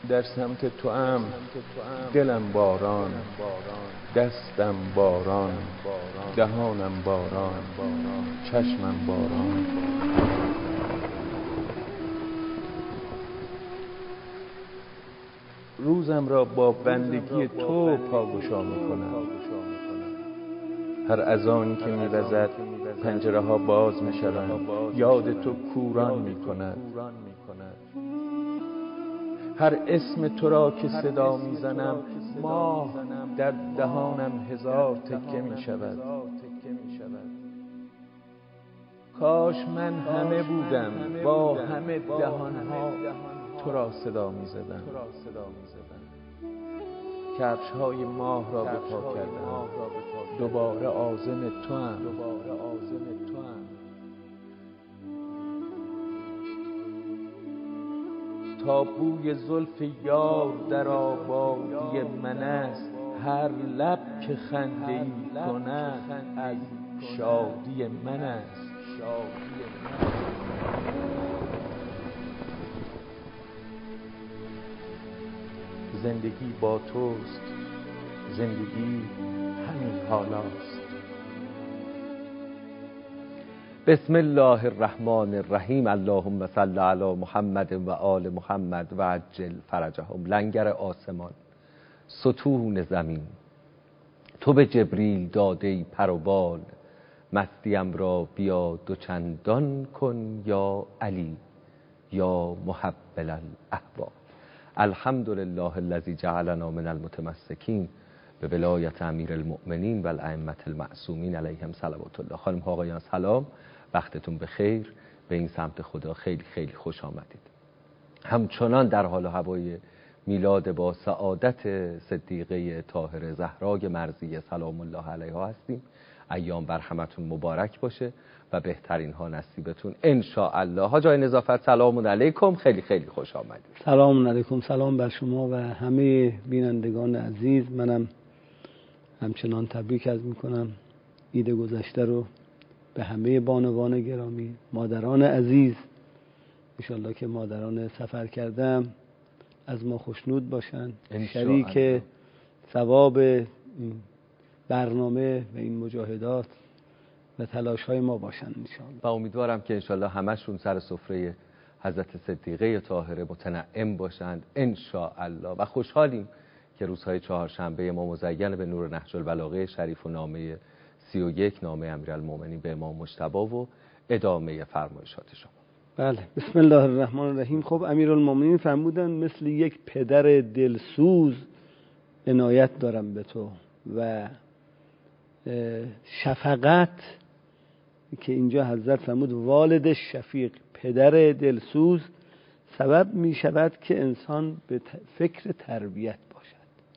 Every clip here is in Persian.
در سمت تو ام دلم باران، دستم باران، دهانم باران، چشمم باران. روزم را با بندگی تو پاگشا میکنم. هر اذانی که میوزد پنجره ها باز میشوند، یاد تو کوران میکند. هر اسم تو را که صدا میزنم، ماه در دهانم هزار تکه میشود. کاش من همه بودم با همه دهانها تو را صدا میزدم. کفش های ماه را به پا کردم، دوباره عازم تو ام. تا بوی زلف یار در آبادی من است، هر لب که خنده ای کند از شادی من است. زندگی با توست، زندگی همین حالاست. بسم الله الرحمن الرحیم. اللهم صل علی محمد و آل محمد و عجل فرجهم. لنگر آسمان، ستون زمین، تو به جبریل داده پر و بال. مستیم را بیا دوچندان کن یا علی یا محبل الاحوال. الحمدلله الذی جعلنا من المتمسکین به ولایت امیر المؤمنین و الائمه المعصومین علیهم صلوات الله. خانم ها آقایان سلام، وقتتون بخیر. به این سمت خدا خیلی خیلی خوش آمدید. همچنان در حال و هوای میلاد با سعادت صدیقه طاهره زهرای مرضیه سلام الله علیها هستیم. ایام بر همتون مبارک باشه و بهترین ها نصیبتون ان شاء الله. حاج آقای نظافت سلام علیکم، خیلی خیلی خوش آمدید. سلام علیکم، سلام بر شما و همه بینندگان عزیز. منم همچنان تبریک عرض میکنم عید گذشته رو به همه بانوان گرامی، مادران عزیز. انشالله که مادران سفر کردم از ما خوشنود باشن، شریک ثواب برنامه و این مجاهدات و تلاش های ما باشن انشالله. و امیدوارم که انشالله همشون سر سفره حضرت صدیقه طاهره متنعم باشند انشالله. و خوشحالیم که روزهای چهارشنبه ما مزین به نور نهج البلاغه شریف و نامه 31 نامه امیرالمومنین به امام مجتبی و ادامه فرمایشات شما. بله، بسم الله الرحمن الرحیم. خب امیرالمومنین فرمودن مثل یک پدر دلسوز عنایت دارم به تو و شفقت که اینجا حضرت فرمود والد شفیق، پدر دلسوز، سبب می شود که انسان به فکر تربیت باشد.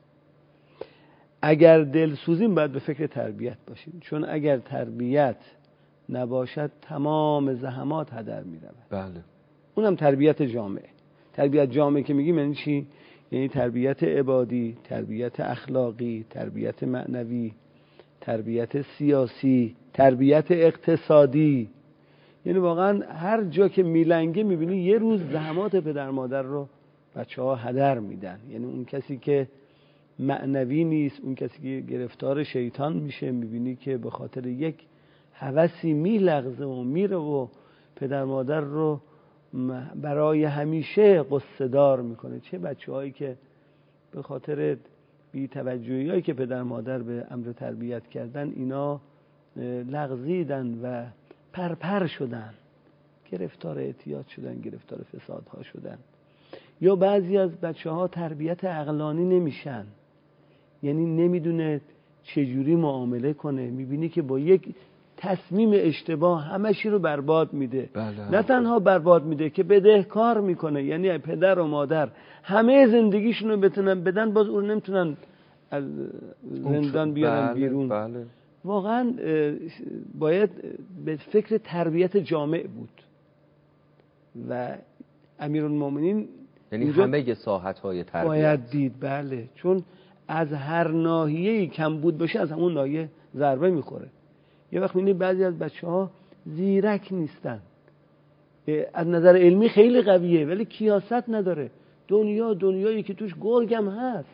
اگر دلسوزیم باید به فکر تربیت باشیم، چون اگر تربیت نباشد تمام زحمات هدر می رود. بله. اونم تربیت جامعه. تربیت جامعه که میگیم یعنی چی؟ یعنی تربیت عبادی، تربیت اخلاقی، تربیت معنوی، تربیت سیاسی، تربیت اقتصادی. یعنی واقعا هر جا که میلنگه میبینی یه روز زحمات پدر مادر رو بچه ها هدر میدن. یعنی اون کسی که معنوی نیست، اون کسی که گرفتار شیطان میشه، میبینی که به خاطر یک هوسی میلغزه و میره و پدر مادر رو برای همیشه قصه دار میکنه. چه بچه هایی که به خاطر بی توجهی هایی که پدر مادر به امر تربیت کردن اینا لغزیدن و پرپر شدن، گرفتار اعتیاد شدن، گرفتار فسادها شدن. یا بعضی از بچه ها تربیت عقلانی نمیشن، یعنی نمیدونه چجوری معامله کنه. میبینی که با یک تصمیم اشتباه همشی رو برباد میده. بله. نه تنها برباد میده که بدهکار میکنه. یعنی پدر و مادر همه زندگیشون رو بتونن بدن، باز اون نمیتونن از زندان بیارن بیرون. بله. واقعا باید به فکر تربیت جامع بود و امیرالمومنین یعنی همه ساحت‌های تربیت باید دید. بله، چون از هر ناحیه‌ای کم بود باشه از همون ناحیه ضربه میخوره. یه وقت می‌بینی بعضی از بچه‌ها زیرک نیستن، از نظر علمی خیلی قویه ولی کیاست نداره. دنیایی که توش گرگم هست.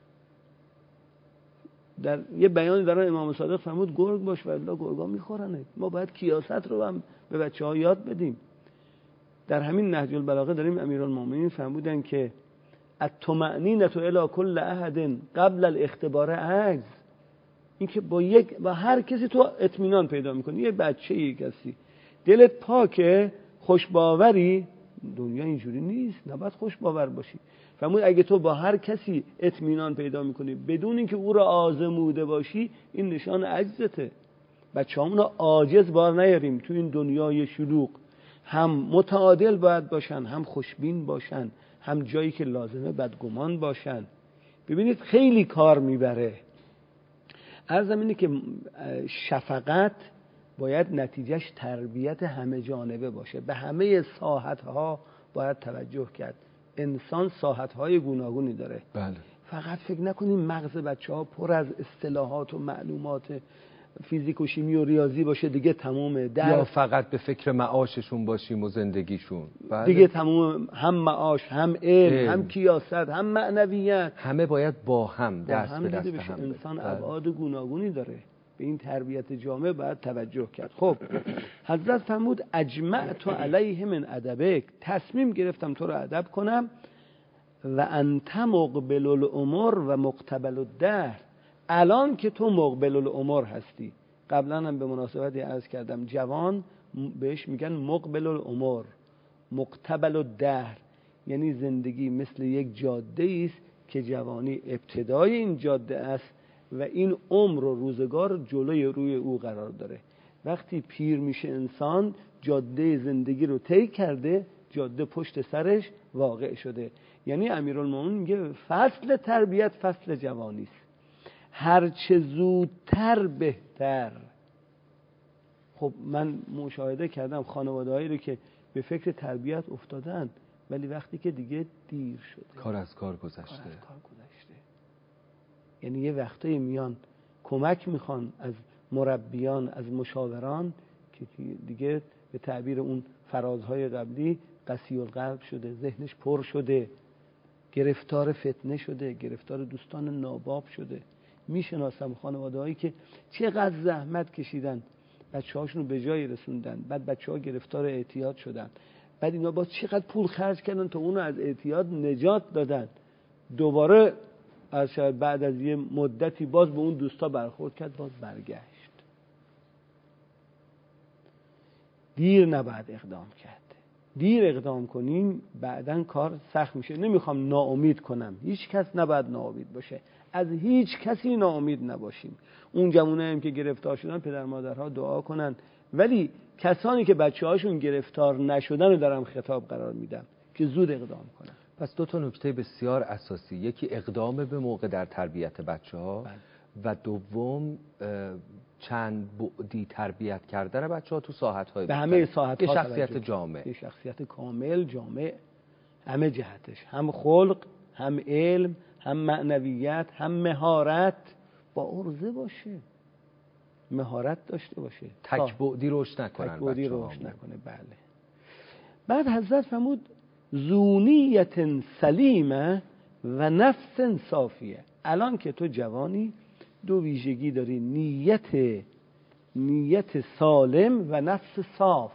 در یه بیانی در امام صادق فرمود گرگ باش و الا گرگا میخورنه. ما باید کیاست رو هم به بچه‌ها یاد بدیم. در همین نهج البلاغه داریم امیرالمومنین فرمودن که الطمأنینة الی کل احد قبل الاختبار عجز. این که با هر کسی تو اطمینان پیدا میکنی. یه بچه، یه کسی دلت پاکه، خوشباوری، دنیا اینجوری نیست، نباید خوشباور باشی. فرمود اگه تو با هر کسی اطمینان پیدا میکنی بدون اینکه او را آزموده باشی، این نشان عجزته. بچه‌هامون رو عاجز بار نیاریم. تو این دنیای شلوغ هم متعادل باید باشن، هم خوشبین باشن، هم جایی که لازمه بدگمان باشن. ببینید خیلی کار میبره. عرضم اینه که شفقت باید نتیجهش تربیت همه جانبه باشه. به همه ساحت‌ها باید توجه کرد. انسان ساحت‌های گوناگونی داره. بله. فقط فکر نکنیم مغز بچه‌ها پر از اصطلاحات و معلومات فیزیک و شیمی و ریاضی باشه دیگه تمومه. یا فقط به فکر معاششون باشیم و زندگیشون. بله. دیگه تموم. هم معاش، هم علم، هم کیاست، هم معنویت، همه باید با هم دست به دست بشه. هم. انسان ابعاد گوناگونی داره. به این تربیت جامعه باید توجه کرد. خب حضرت فرمود اجمعت علیه من ادبک، تصمیم گرفتم تو رو ادب کنم. و انت مقبل الامور و مقتبل الدهر، الان که تو مقبل الامور هستی. قبلا هم به مناسبتی عرض کردم جوان بهش میگن مقبل الامور، مقتبل الدهر، یعنی زندگی مثل یک جاده است که جوانی ابتدای این جاده است و این عمر و روزگار جلوی روی او قرار داره. وقتی پیر میشه انسان جاده زندگی رو طی کرده، جاده پشت سرش واقع شده. یعنی امیرالمومنین میگه فصل تربیت فصل جوانی است، هرچه زودتر بهتر. خب من مشاهده کردم خانواده‌هایی رو که به فکر تربیت افتادن ولی وقتی که دیگه دیر شده، کار از کار گذشته. یعنی یه وقتایی میان کمک میخوان از مربیان، از مشاوران که دیگه به تعبیر اون فرازهای قبلی قسی القلب شده، ذهنش پر شده، گرفتار فتنه شده، گرفتار دوستان ناباب شده. میشناسم خانواده‌هایی که چقدر زحمت کشیدن بچه‌هاشون رو به جای رسوندن، بعد بچه‌ها گرفتار اعتیاد شدن، بعد اینا با چقدر پول خرج کردن تا اونو از اعتیاد نجات دادن. دوباره بعد از یه مدتی باز به اون دوستا برخورد کرد، باز برگشت. دیر نباید اقدام کرد. دیر اقدام کنیم بعداً کار سخت میشه. نمیخوام ناامید کنم، هیچ کس نباید ناامید باشه، از هیچ کسی ناامید نباشیم. اون جوونایی که گرفتار شدن پدر مادرها دعا کنن، ولی کسانی که بچه‌هاشون گرفتار نشدن رو دارم خطاب قرار میدم که زود اقدام کنن. پس دو تا نکته بسیار اساسی، یکی اقدام به موقع در تربیت بچه‌ها و دوم چند بعدی تربیت کردن بچه‌ها تو ساحت‌های به همه ساحت‌ها، شخصیت جامع، یه شخصیت کامل جامع، همه جهتش، هم خلق، هم علم، هم معنویت، هم مهارت، با عرضه باشه، مهارت داشته باشه، تک بعدی رشد نکنن، تک بعدی رشد نکنه. بله. بعد حضرت فرمود زونیت سلیمه و نفس صافیه. الان که تو جوانی دو ویژگی داری، نیت سالم و نفس صاف.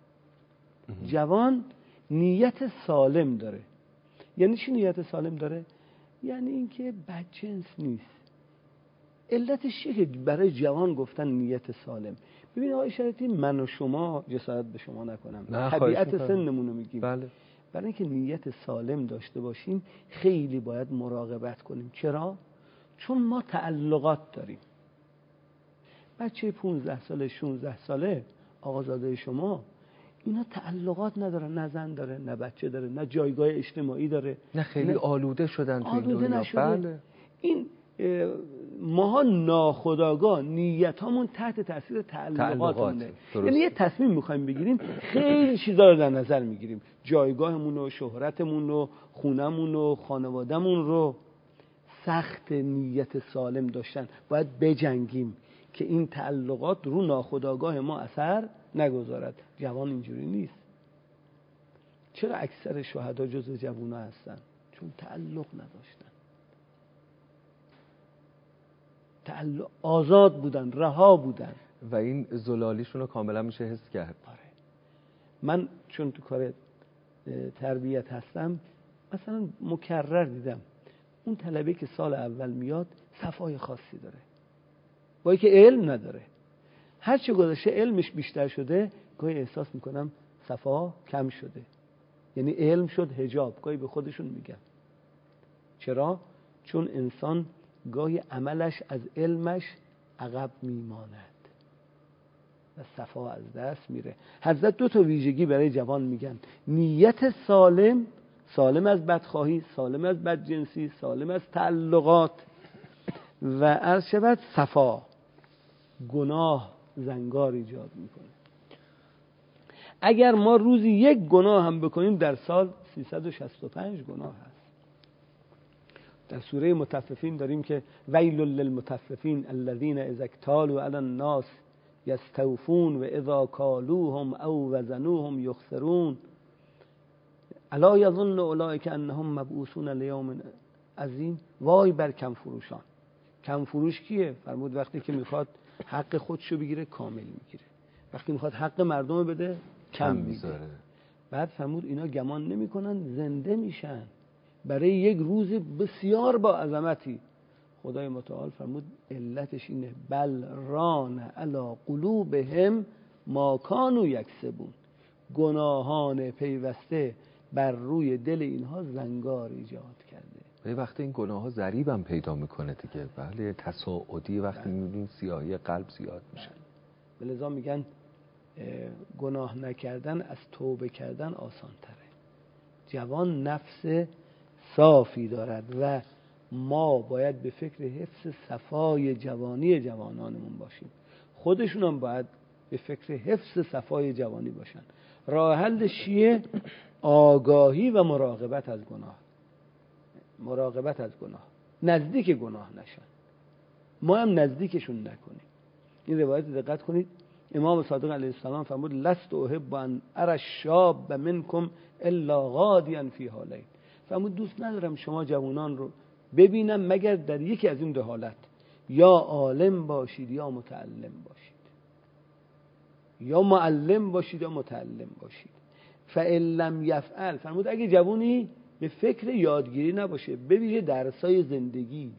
جوان نیت سالم داره. یعنی چی نیت سالم داره؟ یعنی اینکه بدجنس نیست. علتش چیه که برای جوان گفتن نیت سالم؟ ببین آقای شریعتی، من و شما جسارت به شما نکنم، طبیعت سنمون رو میگیم. بله. برای اینکه نیت سالم داشته باشیم خیلی باید مراقبت کنیم. چرا؟ چون ما تعلقات داریم. بچه 15 ساله 16 ساله آقازاده شما، اینا تعلقات نداره، نه زن داره، نه بچه داره، نه جایگاه اجتماعی داره، نه خیلی آلوده شدن تو این دنیا. بله. این ماها ناخودآگاه نیتامون تحت تاثیر تعلقاتمونه. یعنی یه تصمیم میخوایم بگیریم خیلی چیزا رو در نظر میگیریم، جایگاهمون رو، شهرتمون رو، خونمون رو، خانوادهمون رو. سخت نیت سالم داشتن، باید بجنگیم که این تعلقات رو ناخودآگاه ما اثر نگذارد. جوان اینجوری نیست. چرا اکثر شهدا جزو جوونا هستن؟ چون تعلق نداشتن، آزاد بودن، رها بودن و این زلالیشون رو کاملا میشه حس کرد. آره. من چون تو کار تربیت هستم مثلا مکرر دیدم اون طلبه که سال اول میاد صفای خاصی داره، با اینکه علم نداره، هر چه گذشته علمش بیشتر شده گاهی احساس میکنم صفا کم شده، یعنی علم شد حجاب. گاهی به خودشون میگم چرا؟ چون انسان گاهی عملش از علمش عقب میماند و صفا از دست میره. حضرت 2 ویژگی برای جوان میگن: نیت سالم، سالم از بدخواهی، سالم از بدجنسی، سالم از تعلقات، و عرض شود صفا. گناه زنگار ایجاد میکنه. اگر ما روزی 1 گناه هم بکنیم در سال 365 گناه هست. در سوره مطففین داریم که ویل للمطففین الذین اذا اکتالوا علی الناس یستوفون و اذا کالوهم او وزنوهم یخسرون الا یظن اولئک انهم مبعوثون لیوم عظیم. وای بر کم فروشان. کم فروش کیه؟ فرمود وقتی که میخواد حق خودشو بگیره کامل میگیره، وقتی میخواد حق مردم بده کم میذاره. بعد فرمود اینا گمان نمیکنن زنده میشن برای 1 روز بسیار با عظمتی. خدای متعال فرمود علتش اینه بل ران علی قلوبهم ما کانوا یکسبون. گناهان پیوسته بر روی دل اینها زنگار ایجاد کرده. به وقتی این گناه ها ضریبم پیدا میکنه دیگه. بله تصاعدی وقتی میبینیم سیاهی قلب زیاد میشه. لذا میگن گناه نکردن از توبه کردن آسان تره. جوان نفس صافی دارد و ما باید به فکر حفظ صفای جوانی جوانانمون باشیم. خودشون هم باید به فکر حفظ صفای جوانی باشن. راه حلش چیه؟ آگاهی و مراقبت از گناه. مراقبت از گناه، نزدیک گناه نشن، ما هم نزدیکشون نکنیم. این روایت دقت کنید. امام صادق علیه السلام فرمود لست احب ان ارى الشاب منکم الا غادیا فی حالین. فرمود دوست ندارم شما جوانان رو ببینم مگر در یکی از این 2 حالت، یا عالم باشید یا متعلم باشید، یا معلم باشید یا متعلم باشید. فإن لم یفعل، فرمود اگه جوانی به فکر یادگیری نباشه، ببینه درسای زندگی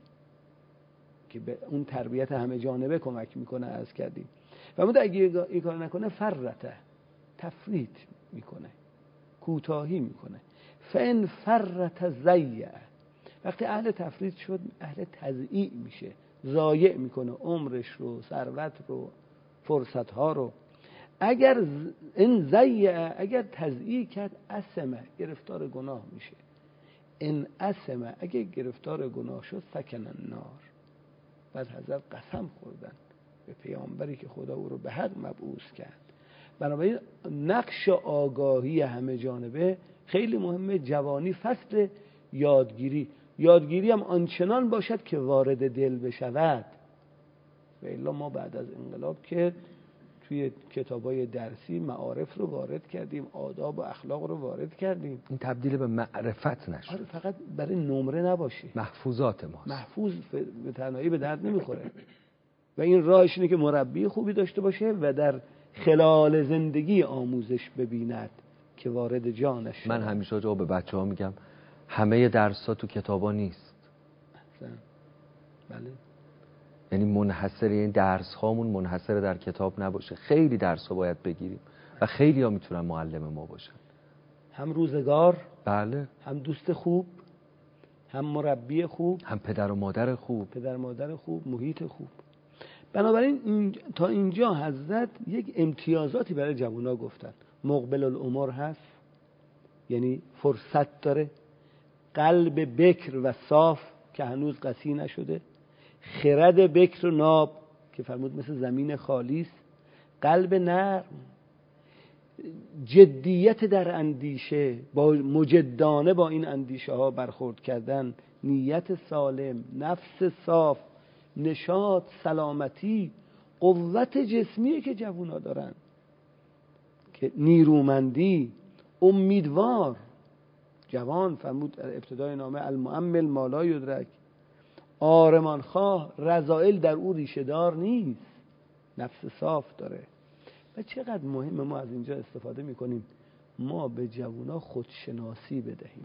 که به اون تربیت همه جانبه کمک میکنه عرض کردیم. فرمود اگه این کار نکنه فرته، تفریط میکنه، کوتاهی میکنه. فإن فرت ضیع، وقتی اهل تفریط شد اهل تضییع میشه، ضایع میکنه عمرش رو، ثروت رو، فرصت ها رو. اگر این ضیع، اگر تضییع کرد اسمه، گرفتار گناه میشه. این اسمه، اگر گرفتار گناه شد سکن النار. بعد حضرت قسم خوردن به پیامبری که خدا او رو به حق مبعوث کرد. بنابراین نقش آگاهی همه جانبه خیلی مهمه. جوانی فصل یادگیری هم آنچنان باشد که وارد دل بشود. و الا ما بعد از انقلاب که توی کتابای درسی معارف رو وارد کردیم، آداب و اخلاق رو وارد کردیم. این تبدیل به معرفت نشه. آره، فقط برای نمره نباشه، محفوظات ماست. محفوظ به تنهایی به درد نمیخوره. و این راهش اینه که مربی خوبی داشته باشه و در خلال زندگی آموزش ببیند که وارد جانش. من همیشه به بچه‌ها میگم همه درس‌ها تو کتابا نیست. بله. یعنی منحصر، این درس هامون منحصر در کتاب نباشه. خیلی درس ها باید بگیریم و خیلی ها میتونن معلم ما باشن. هم روزگار، بله، هم دوست خوب، هم مربی خوب، هم پدر و مادر خوب، محیط خوب. بنابراین تا اینجا حضرت یک امتیازاتی برای جوونا گفتن. مقبل الامور هست، یعنی فرصت داره. قلب بکر و صاف که هنوز قسی نشده. خرد بکر و ناب که فرمود مثل زمین خالی است. قلب نرم، جدیت در اندیشه، با مجدانه با این اندیشه ها برخورد کردن، نیت سالم، نفس صاف، نشاط، سلامتی، قوت جسمی که جوونا دارن، که نیرومندی، امیدوار. جوان فرمود در ابتدای نامه المؤمل ما لا یدرک، آرمان خواه رذائل در او ریشه دار نیست، نفس صاف داره. و چقدر مهمه ما از اینجا استفاده میکنیم، ما به جوونا خودشناسی بدهیم،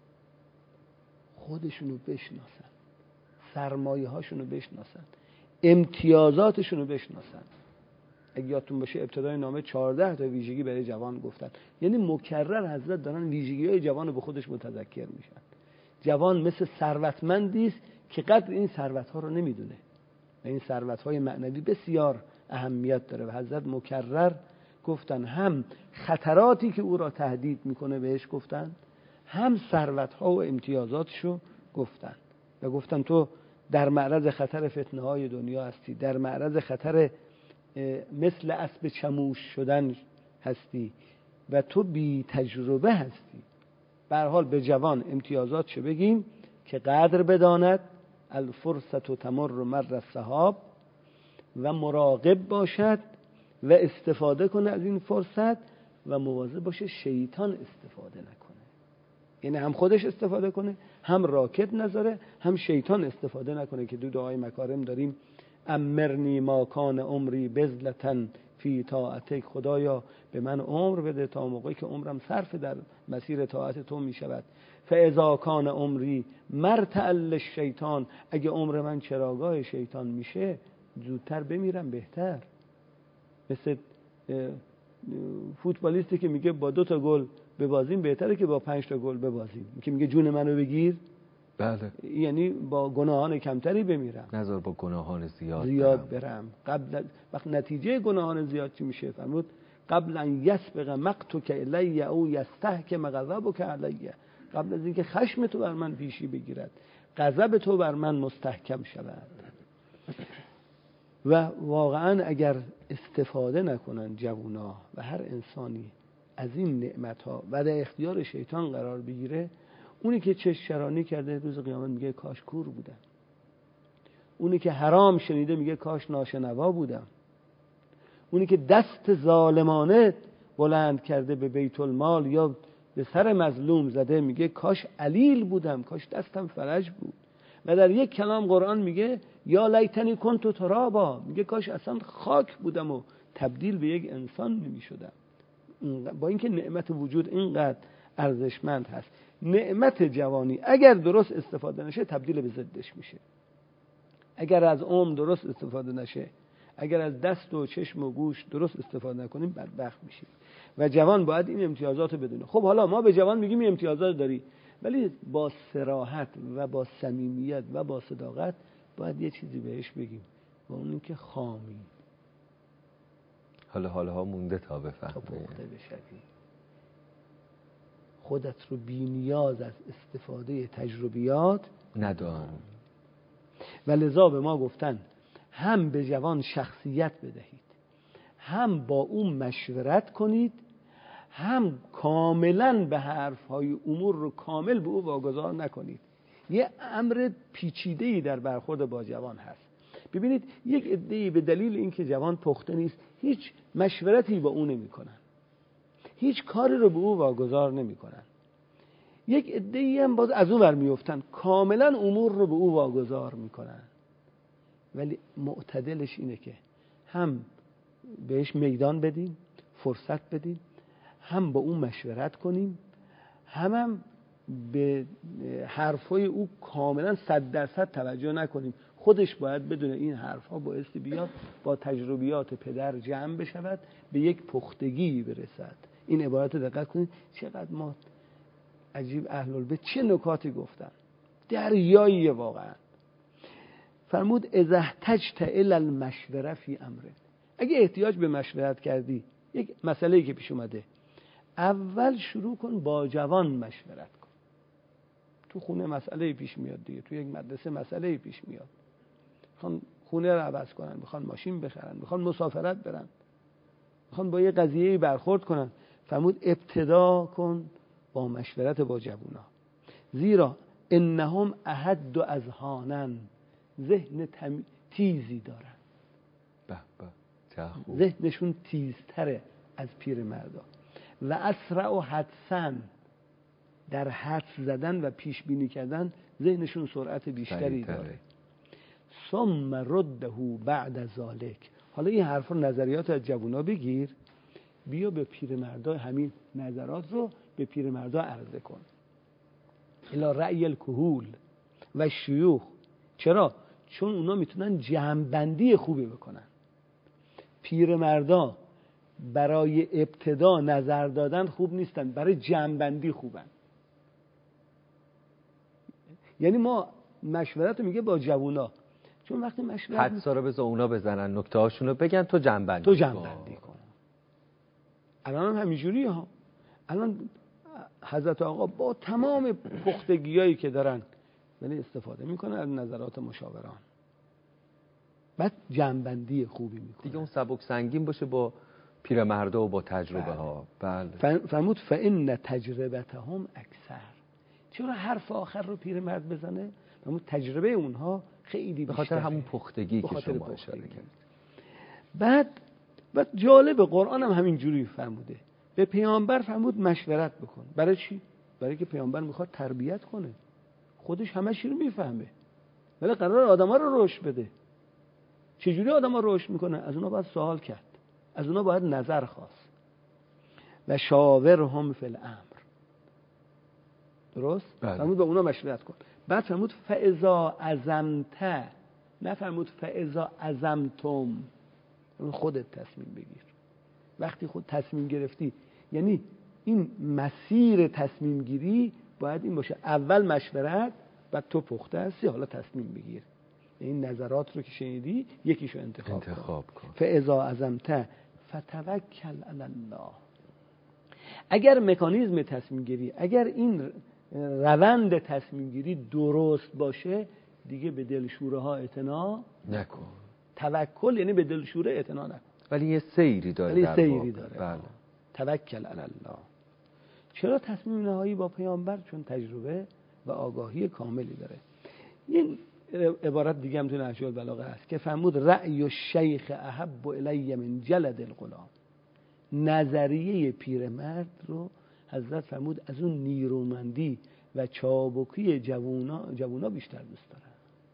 خودشونو بشناسن، سرمایه هاشونو بشناسن، امتیازاتشونو بشناسن. اگه یادتون باشه ابتدای نامه 14 تا ویژگی برای جوان گفتن، یعنی مکرر حضرت دارن ویژگی های جوان رو به خودش متذکر میشن. جوان مثل ثروتمندی است که قدر این ثروت ها رو نمیدونه و این ثروت های معنوی بسیار اهمیت داره و حضرت مکرر گفتن هم خطراتی که او را تهدید میکنه بهش گفتن، هم ثروت ها و امتیازاتشو گفتن و گفتن تو در معرض خطر فتنه های دنیا هستی، در معرض خطر مثل اسب چموش شدن هستی و تو بی تجربه هستی. به هر حال به جوان امتیازاتشو بگیم که قدر بداند، الفرصت تمر مر السحاب، و مراقب باشد و استفاده کنه از این فرصت و مواظب باشه شیطان استفاده نکنه. یعنی هم خودش استفاده کنه، هم راکد نذاره، هم شیطان استفاده نکنه که دعای مکارم داریم امرنی ما کان عمری بذلتن فی طاعتک، خدایا به من عمر بده تا موقعی که عمرم صرف در مسیر طاعت تو می شود. فاذا کان عمری مرتعا للشیطان، اگه عمر من چراگاه شیطان میشه زودتر بمیرم بهتر. مثل فوتبالیستی که میگه با 2 تا گل ببازیم بهتره که با 5 تا گل ببازیم، که میگه جون منو بگیر. بله. یعنی با گناهان کمتری بمیرم، نذار با گناهان زیاد برم. قبل وقت نتیجه گناهان زیاد چی میشه؟ فرمود قبل ان یسبق مقتک الی او یستحکم غضبک علی، قبل از اینکه خشم تو بر من پیشی بگیرد غضب تو بر من مستحکم شود. و واقعا اگر استفاده نکنن جوونا و هر انسانی از این نعمت‌ها و در اختیار شیطان قرار بگیره، اونی که چش چرانی کرده روز قیامت میگه کاش کور بودم، اونی که حرام شنیده میگه کاش ناشنوا بودم، اونی که دست ظالمانه بلند کرده به بیت المال یا به سر مظلوم زده میگه کاش علیل بودم، کاش دستم فرج بود. و در یک کلام قرآن میگه یا لیتنی کنت ترابا، میگه کاش اصلا خاک بودم و تبدیل به یک انسان نمیشدم. با اینکه نعمت وجود اینقدر ارزشمند هست، نعمت جوانی اگر درست استفاده نشه تبدیل به ضدش میشه. اگر از عمر درست استفاده نشه، اگر از دست و چشم و گوش درست استفاده نکنیم بدبخت میشیم. و جوان باید این امتیازات رو بدونه. خب حالا ما به جوان میگیم این امتیازات داری، ولی با صراحت و با صمیمیت و با صداقت باید یه چیزی بهش بگیم، و اون که خامی حالا مونده تا بفهمی، تا پخته بشوی. خودت رو بی نیاز از استفاده تجربیات ندان. و لذا به ما گفتن هم به جوان شخصیت بدهید، هم با اون مشورت کنید، هم کاملا به حرفهای امور رو کامل به او واگذار نکنید. یه امر پیچیده‌ای در برخورد با جوان هست. ببینید یک عده‌ای به دلیل اینکه جوان پخته نیست هیچ مشورتی با او نمی‌کنن، هیچ کاری رو به او واگذار نمی‌کنن. یک عده‌ای هم باز از اون ور میافتن، کاملا امور رو به او واگذار می‌کنن. ولی معتدلش اینه که هم بهش میدان بدیم، فرصت بدیم، هم با اون مشورت کنیم، هم به حرفای او کاملا 100% توجه نکنیم. خودش باید بدونه این حرفها باعث بیاد با تجربیات پدر جمع بشود، به یک پختگی برسد. این عبارت دقت کنید چقدر ما عجیب اهل البیت چه نکاتی گفتن، دریایی واقعا. فرمود اذا احتجت الی المشوره فی امر، اگه احتیاج به مشورت کردی یک مسئله‌ای که پیش اومده، اول شروع کن با جوان مشورت کن. تو خونه مسئله‌ای پیش میاد دیگه، تو یک مدرسه مسئله‌ای پیش میاد، میخوان خونه رو عوض کنن، میخوان ماشین بخرن، میخوان مسافرت برن، میخوان با یه قضیه‌ای برخورد کنن. فرمود ابتدا کن با مشورت با جوونا، زیرا انهم احد اذهانا، ذهن تیزی دارن. ذهنشون تیزتره از پیر مردا. و اسرع و حدسن، در حدس زدن و پیش بینی کردن ذهنشون سرعت بیشتری داره. ثم رده بعد ذلک. حالا این حرفا نظریات از جوونا بگیر، بیا به پیرمردا همین نظرات رو به پیرمردا عرضه کن. الی رأی الکهول و شیوخ. چرا؟ چون اونا میتونن جمع‌بندی خوبی بکنن. پیرمردا برای ابتدا نظر دادن خوب نیستن، برای جمع‌بندی خوبن. یعنی ما مشورت رو میگه با جوونا، چون وقتی مشورت حدسا رو بذار اونا بزنن، نکته هاشون رو بگن، تو جمع‌بندی کن. الان هم همینجوریه ها. الان حضرت آقا با تمام پختگیایی که دارن ولی استفاده میکنن از نظرات مشاوران، بعد جمع‌بندی خوبی میکنن. دیگه اون سبک سنگین باشه با پیرمردا و با تجربه ها. بله. فرمود فإن تجربتهم اکثر. چرا حرف آخر رو پیرمرد بزنه؟ فرمود تجربه اونها خیلی بیشتره، به خاطر همون پختگی که شما اشاره کردید. بعد جالب قرآن هم همین جوری فرموده. به پیامبر فرمود مشورت بکن. برای چی؟ برای که پیامبر میخواد تربیت کنه. خودش همه چی رو میفهمه، ولی قرار آدما رو رشد بده. چجوری آدما رشد میکنه؟ از اونا باید سوال کرد، از اونا باید نظر خواست. و شاورهم فی الامر. درست؟ فرمود به اونا مشورت کن. بعد فرمود فاذا عزمت، نه فرمود فاذا عزمتم. خودت تصمیم بگیر. وقتی خود تصمیم گرفتی، یعنی این مسیر تصمیم گیری باید این باشه، اول مشورت، بعد تو پخته هستی حالا تصمیم بگیر. این نظرات رو که شنیدی یکیشو انتخاب کن. فاذا عزمت فتوکل علی الله. اگر مکانیزم تصمیم گیری، اگر این روند تصمیم گیری درست باشه، دیگه به دلشوره ها اعتنا نکن. توکل یعنی به دلشوره اعتنا نکن، ولی یه سیری داره. بله. توکل علی الله. چرا تصمیم نهایی با پیامبر؟ چون تجربه و آگاهی کاملی داره. این عبارت دیگه هم تو نهج البلاغه هست که فرمود رأی الشیخ احب الی من جلد الغلام. نظریه پیرمرد رو حضرت فرمود از اون نیرومندی و چابکی جوونا بیشتر دوست دارن.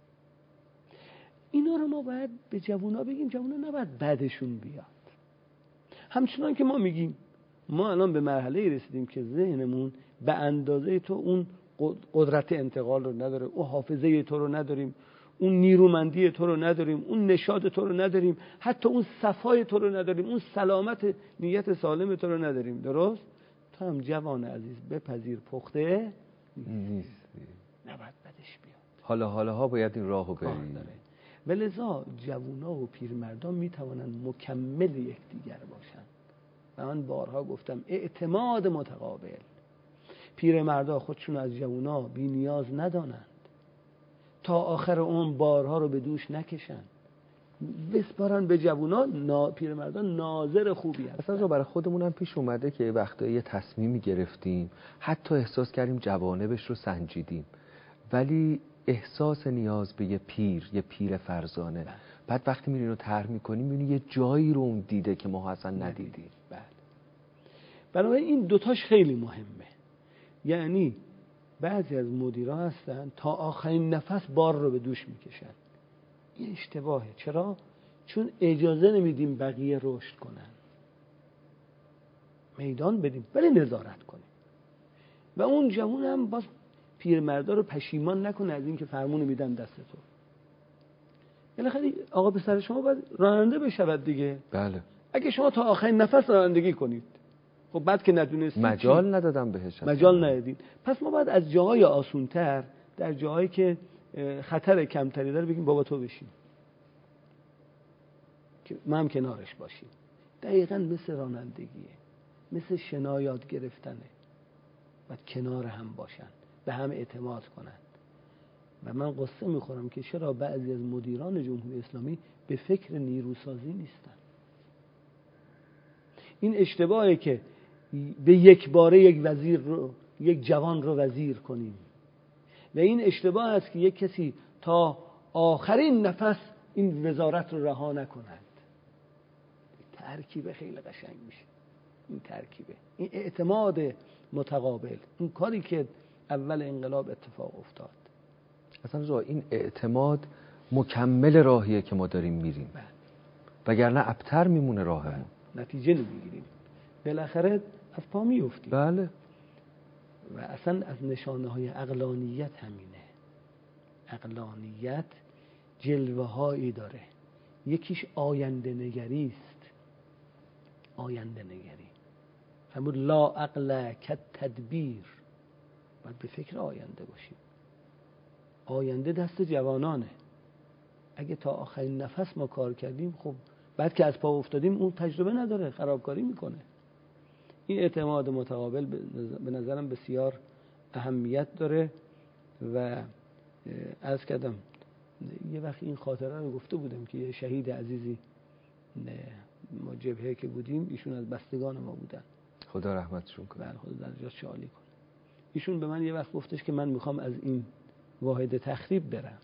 اینا رو ما باید به جوونا بگیم، جوونا نباید بعدشون بیاد. همچنان که ما میگیم ما الان به مرحله رسیدیم که ذهنمون به اندازه تو اون قدرت انتقال رو نداره، اون حافظه تو رو نداریم، اون نیرومندی تو رو نداریم، اون نشاط تو رو نداریم، حتی اون صفای تو رو نداریم، اون سلامت نیت سالم تو رو نداریم. درست؟ تو هم جوان عزیز بپذیر پخته نیست، نباید بدش بیاد. حالا باید این راهو بریم. ولذا جوونا و پیرمردا میتوانن مکمل یکدیگر باشن. و من بارها گفتم اعتماد متقابل. پیرمردا خودشون از جوونا بی نیاز ندانند، تا آخر اون بارها رو به دوش نکشن، بسپارن به جوونا. پیرمردا ناظر خوبی هستن. اصلا برای خودمون هم پیش اومده که وقتی یه تصمیمی گرفتیم، حتی احساس کردیم جوانبش رو سنجیدیم، ولی احساس نیاز به یه پیر فرزانه، بعد وقتی میرین رو طرح میکنیم میبینی یه جایی رو اون دیده که ما اصلا ندیدیم. بله. بنابراین این دوتاش خیلی مهمه. یعنی بعضی از مدیران هستن تا آخرین نفس بار رو به دوش میکشن. این اشتباهه. چرا؟ چون اجازه نمیدیم بقیه رشد کنن. میدان بدیم ولی نظارت کنیم. و اون جوون هم باز پیرمردا رو پشیمان نکنه از این که فرمون میدن دست تو. بالاخره آقا به سر شما باید راننده بشود دیگه. بله. اگه شما تا آخرین نفس رانندگی کنید، خب بعد که ندونستید مجال ندادم بهش، مجال ندادید، پس ما باید از جاهای آسونتر در جاهایی که خطر کمتری داره بگیم بابا تو بشین که ما هم کنارش باشیم. دقیقاً مثل رانندگیه، مثل شنا یاد گرفتنه. باید کنار هم باشن، به هم اعتماد کنن. و من قصه میخورم که چرا بعضی از مدیران جمهوری اسلامی به فکر نیروسازی نیستن. این اشتباهه که به یک باره یک جوان رو وزیر کنیم و این اشتباه است که یک کسی تا آخرین نفس این وزارت رو رها نکند. ترکیب خیلی قشنگ میشه. این ترکیبه، این اعتماد متقابل، این کاری که اول انقلاب اتفاق افتاد. اصلا این اعتماد مکمل راهیه که ما داریم میریم، وگرنه ابتر میمونه راهمون، نتیجه نمیگیریم، بالاخره از پا میافتیم. بله. و اصلا از نشانه های عقلانیت همینه. عقلانیت جلوه هایی داره، یکیش آینده نگری است. آینده نگری همون لا عقل کت تدبیر، باید به فکر آینده باشیم. آینده دست جوانانه. اگه تا آخرین نفس ما کار کردیم، خب بعد که از پا افتادیم اون تجربه نداره، خرابکاری میکنه. این اعتماد متقابل به نظرم بسیار اهمیت داره. و عرض کردم یه وقت این خاطره رو گفته بودم که یه شهید عزیزی ما جبهه که بودیم، ایشون از بستگان ما بودن، خدا رحمتشون کنه، بله خدا درجاتش عالی کنه. ایشون به من یه وقت گفتش که من میخوام از این واحد تخریب برم.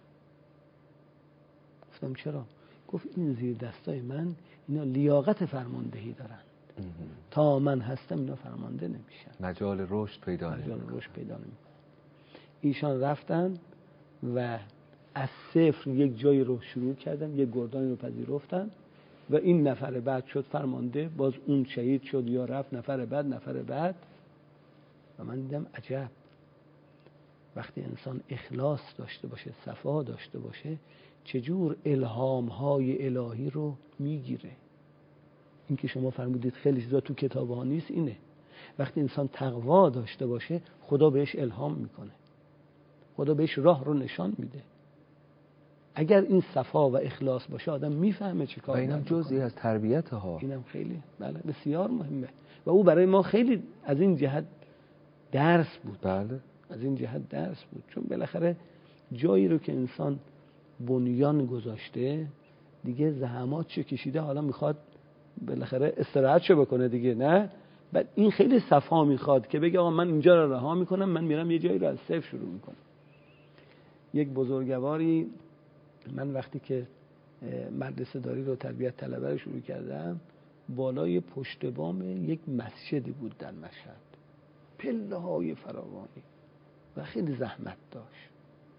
گفتم چرا؟ گفت این زیر دستای من اینا لیاقت فرماندهی دارن، تا من هستم اینا فرمانده نمیشن، مجال رشد پیدا نمیکنن. ایشان رفتن و از صفر یک جایی رو شروع کردن، یک گردانی رو پذیرفتن و این نفر بعد شد فرمانده، باز اون شهید شد یا رفت نفر بعد. و من دیدم عجب، وقتی انسان اخلاص داشته باشه، صفا داشته باشه، چجور الهام‌های الهی رو میگیره. این که شما فرمودید خیلی چیزا تو کتاب‌ها نیست، اینه وقتی انسان تقوا داشته باشه خدا بهش الهام میکنه، خدا بهش راه رو نشان میده. اگر این صفا و اخلاص باشه آدم میفهمه چه کار. و اینم جزئی از تربیت ها، اینم خیلی بله بسیار مهمه و او برای ما خیلی از این جهت درس بود. بله از این جهت درس بود، چون بالاخره جایی رو که انسان بنیان گذاشته دیگه زحمات چه کشیده، حالا میخواد بالاخره استراحتشو بکنه دیگه، نه بعد این خیلی صفا میخواد که بگه آقا من اینجا رو رها میکنم، من میرم یه جایی رو از صفر شروع میکنم. یک بزرگواری، من وقتی که مدرسه داری رو تربیت طلبه رو شروع کردم، بالای پشت بام یک مسجدی بود در مشهد، پله های فراوانی و خیلی زحمت داشت.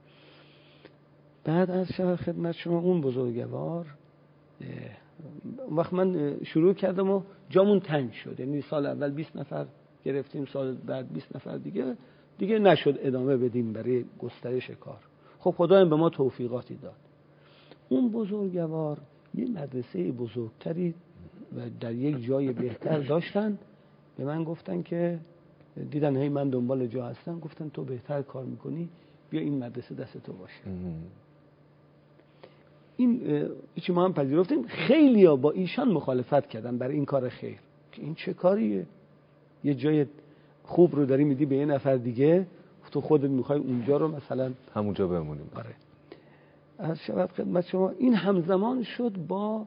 بعد از شهر خدمت شما اون بزرگوار، وقت من شروع کردم و جامون تنگ شد، یعنی سال اول 20 نفر گرفتیم، سال بعد 20 نفر دیگه نشد ادامه بدیم برای گسترش کار. خب خدا هم به ما توفیقاتی داد. اون بزرگوار یه مدرسه بزرگتری و در یک جای بهتر داشتن. به من گفتن که دیدن هی من دنبال جا هستم، گفتن تو بهتر کار میکنی، بیا این مدرسه دست تو باشه. این چی ما هم پذیرفتیم. خیلی ها با ایشان مخالفت کردن برای این کار خیر، که این چه کاریه، یه جای خوب رو داری میدی به یه نفر دیگه، تو خودت میخوای اونجا رو مثلا همونجا بمونیم. آره. از شبت خدمت شما این همزمان شد با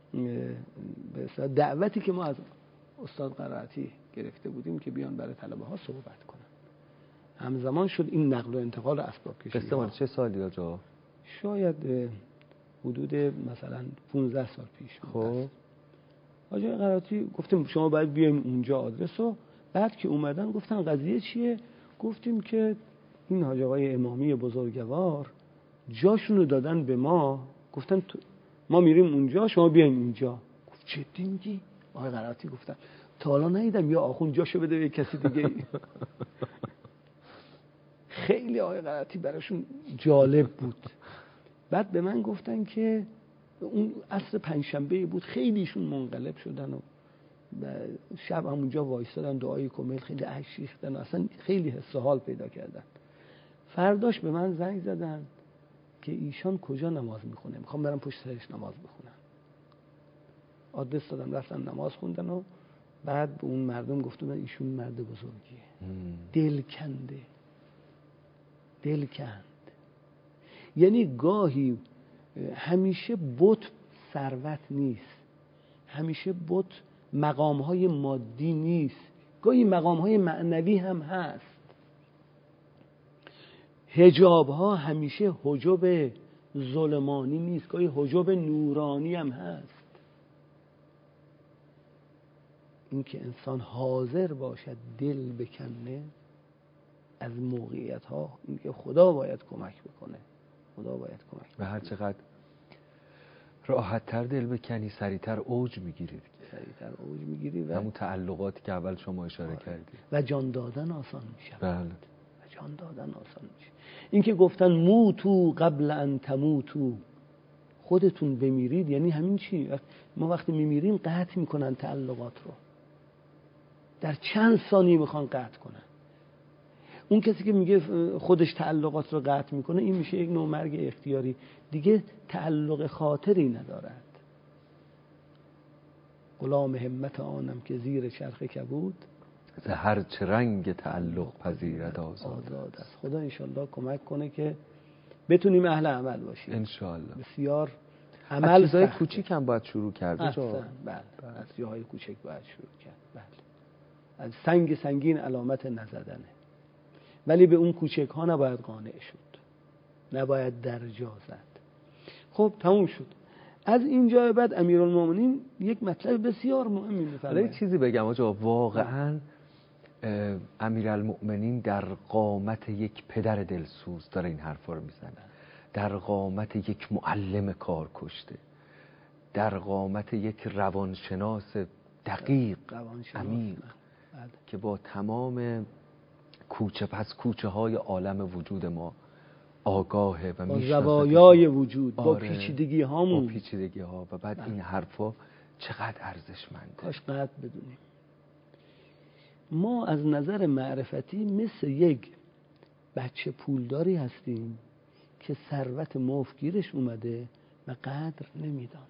دعوتی که ما از استاد قرائتی گرفته بودیم که بیان برای طلبه ها صحبت کنن. همزمان شد این نقل و انتقال اسباب کشی. قصه چه سالی آجا؟ شاید حدود مثلا 15 سال پیش. خب آقای قرائتی گفتیم شما باید بیایم اونجا آدرس رو. بعد که اومدن گفتن قضیه چیه؟ گفتیم که این حاج آقای امامی بزرگوار جاشونو دادن به ما، گفتن ما میریم اونجا شما بیایم اونجا. گفت جدی میگی؟ آقای قرائتی گفتن تا حالا ندیدم یا آخوند جاشو بده به کسی دیگه. خیلی آقای قرائتی براشون جالب بود. بعد به من گفتن که اون عصر پنجشنبه بود، خیلیشون منقلب شدن و شب همونجا وایستادن دعای کمیل، خیلی اشک ریختن، اصلا خیلی حس و حال پیدا کردن. فرداش به من زنگ زدن که ایشان کجا نماز میخونه، میخوام برم پشت سرش نماز بخونم. آدرس دادم، رفتن نماز خوندن و بعد به اون مردم گفتم ایشون مرد بزرگیه، دل کند. یعنی گاهی همیشه بت ثروت نیست، همیشه بت مقام‌های مادی نیست، گاهی مقام‌های معنوی هم هست. حجاب‌ها همیشه حجاب ظلمانی نیست، گاهی حجاب نورانی هم هست. اینکه انسان حاضر باشد دل بکنه از موقعیت ها، اینکه خدا باید کمک بکنه، خدا باید کمک و هر چقدر راحت تر دل بکنی سریعتر اوج میگیری، سریعتر اوج میگیری و همون تعلقاتی که اول شما اشاره کردی و جان دادن آسان میشه. بله. و جان دادن آسان میشه. اینکه گفتن موتو قبل ان تموتو، خودتون بمیرید، یعنی همین چی؟ ما وقتی میمیریم قطع میکنن تعلقات رو، در چند ثانیه میخوان قطع کنن. اون کسی که میگه خودش تعلقات رو قطع میکنه، این میشه یک نوع مرگ اختیاری، دیگه تعلق خاطری ندارد. غلام همت آنم که زیر چرخ کبود، ز هر چه رنگ تعلق پذیرد آزاد است. خدا انشالله کمک کنه که بتونیم اهل عمل باشیم انشالله. بسیار عمل چیزای کوچیک هم باید شروع کرد. بله، از چیزهای کوچک باید شروع کرد. بله. از سنگ سنگین علامت نزدنه، ولی به اون کوچک ها نباید قانع شد، نباید درجا زد. خب تموم شد. از اینجا بعد امیرالمومنین یک مطلب بسیار مهمی میفرماید. یک چیزی بگم آقا، واقعا امیرالمومنین در قامت یک پدر دلسوز داره این حرفا رو میزنه، در قامت یک معلم کار کشته، در قامت یک روانشناس دقیق عمیق که با تمام کوچه پس کوچه های عالم وجود ما آگاهه و با زوایای وجود، با آره، پیچیدگی هامون، با پیچیدگی ها، و بعد این حرفا چقدر ارزشمنده. کاش قدر بدونیم. ما از نظر معرفتی مثل یک بچه پولداری هستیم که ثروت مفت اومده و قدر نمیداند.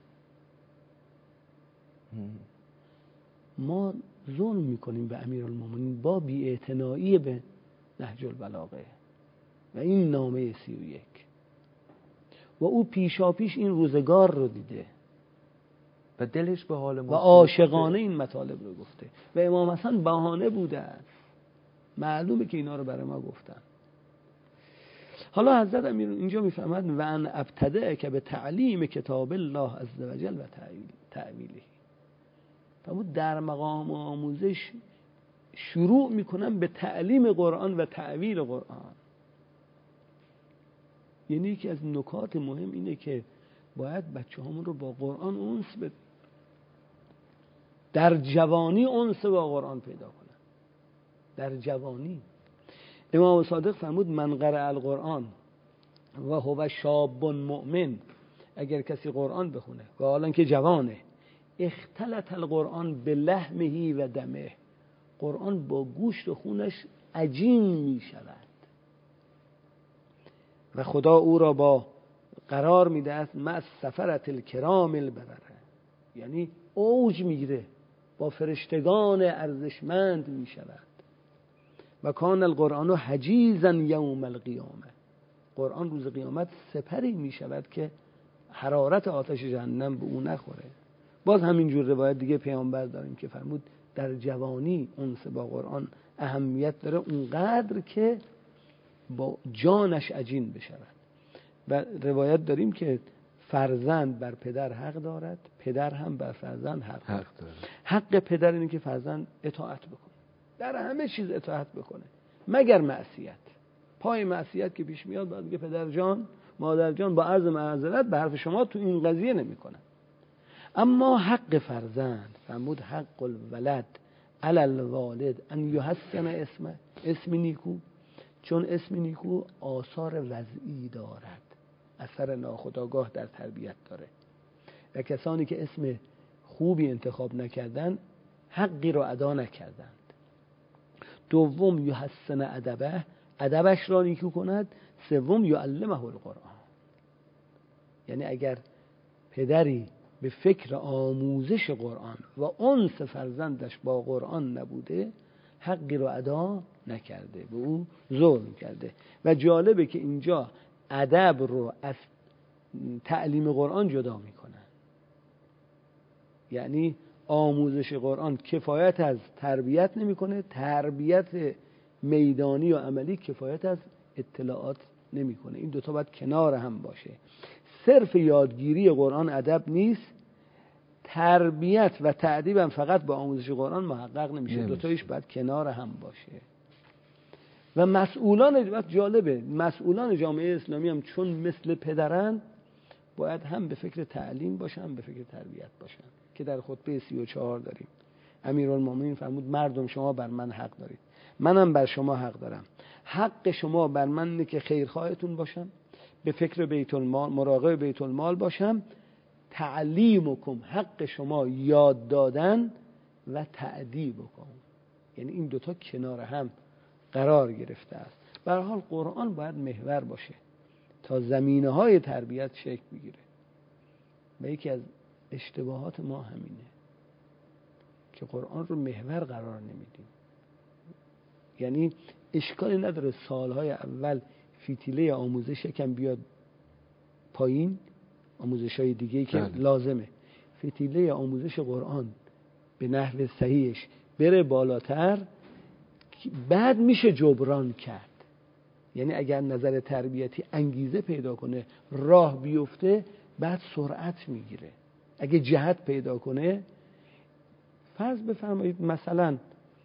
ما ظلم میکنیم به امیرالمومنین با بی‌اعتنایی به نهج البلاغه و این نامه 31 و او پیشاپیش این روزگار رو دیده و دلش به حال ما و عاشقانه این مطالب رو گفته و امام حسن بهانه بوده است، معلومه که اینا رو برای ما گفتن. حالا حضرت امیر اینجا میفهمد و ان ابتدأ که به تعلیم کتاب الله عزوجل و تعویله، فرمود در مقام آموزش شروع میکنم به تعلیم قرآن و تعویل قرآن. یعنی یکی از نکات مهم اینه که باید بچه همون رو با قرآن انس بدیم، در جوانی انس با قرآن پیدا کنن، در جوانی. امام صادق فرمود من قرأ القرآن و هو شاب مؤمن، اگر کسی قرآن بخونه و حالا که جوانه، اختلط القرآن به لحمه و دمه، قرآن با گوشت و خونش عجین می شود و خدا او را با قرار میده است مع سفرت الکرام البرره، یعنی اوج میگیره، با فرشتگان ارزشمند می شود. و کان القرآن حجیزا یوم القیامه، قرآن روز قیامت سپری می شود که حرارت آتش جهنم به او نخوره. باز همینجور روایت دیگه پیامبر داریم که فرمود در جوانی انس با قرآن اهمیت داره اونقدر که با جانش عجین بشود. و روایت داریم که فرزند بر پدر حق دارد، پدر هم بر فرزند حق دارد. حق پدر اینه که فرزند اطاعت بکنه، در همه چیز اطاعت بکنه مگر معصیت. پای معصیت که پیش میاد باید بگه پدر جان مادر جان با عرض معذرت به حرف شما تو این قضیه نمیکنم. اما حق فرزند فرمود حق الولد علی الوالد ان یحسن اسمه، اسم نیکو، چون اسم نیکو آثار وضعی دارد، اثر ناخودآگاه در تربیت داره و کسانی که اسم خوبی انتخاب نکردن حقی رو ادا نکردند. دوم یحسن ادبه، ادبش را نیکو کند. سوم یعلمه القرآن، یعنی اگر پدری به فکر آموزش قرآن و انس فرزندش با قرآن نبوده حقی رو ادا نکرده، به او ظلم کرده. و جالبه که اینجا ادب رو از تعلیم قرآن جدا میکنن، یعنی آموزش قرآن کفایت از تربیت نمیکنه، تربیت میدانی و عملی کفایت از اطلاعات نمیکنه. این دوتا باید کنار هم باشه. صرف یادگیری قرآن ادب نیست، تربیت و تعدیب هم فقط با آموزش قرآن محقق نمیشه. دوتایش باید کنار هم باشه. و مسئولان، جالبه، مسئولان جامعه اسلامی هم چون مثل پدرن باید هم به فکر تعلیم باشن هم به فکر تربیت باشن که در خطبه 34 داریم. امیرالمومنین فرمود مردم شما بر من حق دارید، منم بر شما حق دارم. حق شما بر من اینه که خیرخواهتون باشم، به فکر بیت المال، مراقب بیت المال باشم. تعلیمکم، حق شما یاد دادن و تأدیبکم، یعنی این دوتا کنار هم قرار گرفته است. به هر حال قرآن باید محور باشه تا زمینه‌های تربیت شکل بگیره. و یکی از اشتباهات ما همینه که قرآن رو محور قرار نمیدیم. یعنی اشکالی نداره سالهای اول فتیله آموزش یکم بیاد پایین، آموزش‌های دیگه‌ای که لازمه، فتیله آموزش قرآن به نحو صحیحش بره بالاتر، بعد میشه جبران کرد. یعنی اگر نظر تربیتی انگیزه پیدا کنه، راه بیفته، بعد سرعت میگیره. اگه جهت پیدا کنه، فرض بفرمایید مثلا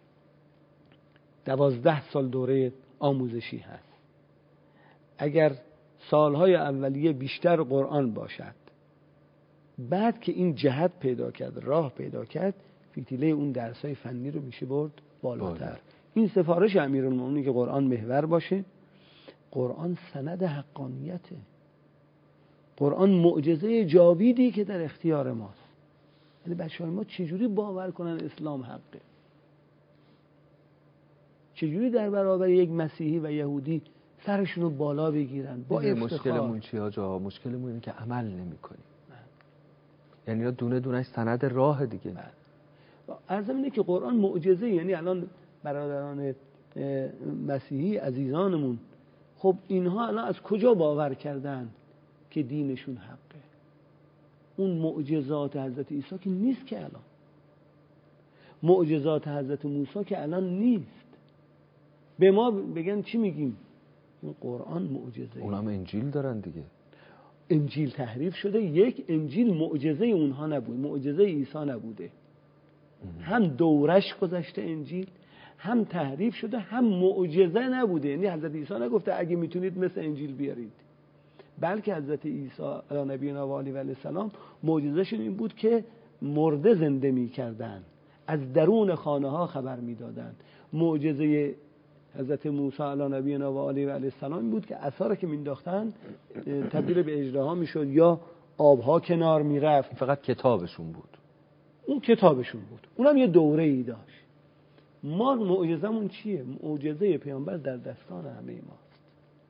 12 سال دوره آموزشی هست، اگر سالهای اولیه بیشتر قرآن باشد، بعد که این جهت پیدا کرد، راه پیدا کرد، فتیله اون درسای فنی رو میشه برد بالاتر. این سفارش امیرالمومنین که قرآن محور باشه. قرآن سند حقانیته، قرآن معجزه جاویدی که در اختیار ماست. یعنی بچه‌های ما چجوری باور کنن اسلام حقه؟ چجوری در برابر یک مسیحی و یهودی سرشون رو بالا بگیرن با افتخار؟ مشکلمون چیه آجا؟ مشکلمون اینه که عمل نمی‌کنیم. یعنی اینا دونه دونه‌اش سند راه دیگه. عرضم اینه که قرآن معجزه، یعنی الان برادران مسیحی عزیزانمون، خب اینها الان از کجا باور کردن که دینشون حقه؟ اون معجزات حضرت عیسی که نیست، که الان معجزات حضرت موسی که الان نیست. به ما بگن چی میگیم؟ این قرآن معجزه. اونم انجیل دارن دیگه. انجیل تحریف شده. یک انجیل معجزه اونها نبود، معجزه عیسی نبوده. هم دورش گذشته انجیل، هم تحریف شده، هم معجزه نبوده. یعنی حضرت عیسی نگفته اگه میتونید مثل انجیل بیارید، بلکه حضرت عیسی علی نبینا و علیه السلام معجزه‌شون این بود که مرده زنده میکردن، از درون خانه ها خبر میدادن. معجزه حضرت موسی علی نبینا و علیه السلام این بود که عصا که مینداختن تبدیل به اژدها میشد یا آبها کنار میرفت. فقط کتابشون بود. اون کتابشون بود، اونم یه دوره ای داشت. ما معجزمون چیه؟ معجزه پیامبر در دستان همه ماست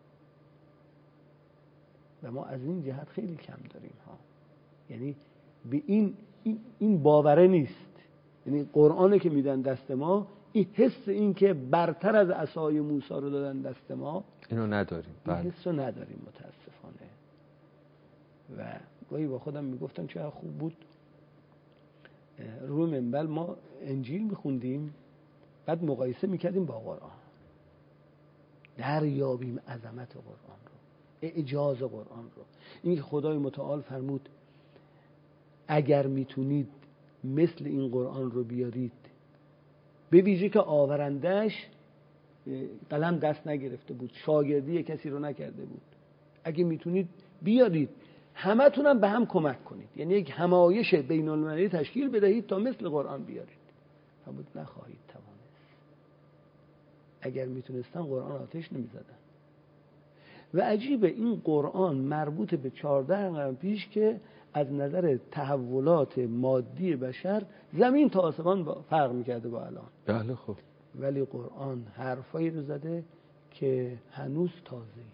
و ما از این جهت خیلی کم داریم ها. یعنی به این باوره نیست. یعنی قرآنی که میدن دست ما، این حس این که برتر از عصای موسی رو دادن دست ما، اینو نداریم. این حس رو نداریم متاسفانه. و گاهی با خودم میگفتم چقدر خوب بود روی منبر ما انجیل میخوندیم، بعد مقایسه میکردیم با قرآن، دریابیم عظمت قرآن رو، اعجاز قرآن رو. این که خدای متعال فرمود اگر میتونید مثل این قرآن رو بیارید، به ویژه که آورندهش قلم دست نگرفته بود، شاگردی کسی رو نکرده بود، اگه میتونید بیارید، همه تونم به هم کمک کنید، یعنی یک همایش بین المللی تشکیل بدهید تا مثل قرآن بیارید. فرمود نخواهید توانست. اگر میتونستن قرآن آتش نمیزدن. و عجیبه این قرآن مربوط به 14 قرن پیش که از نظر تحولات مادی بشر زمین تا آسمان فرق میکرده با الان. بله خب. ولی قرآن حرفایی رو زده که هنوز تازه‌ایه.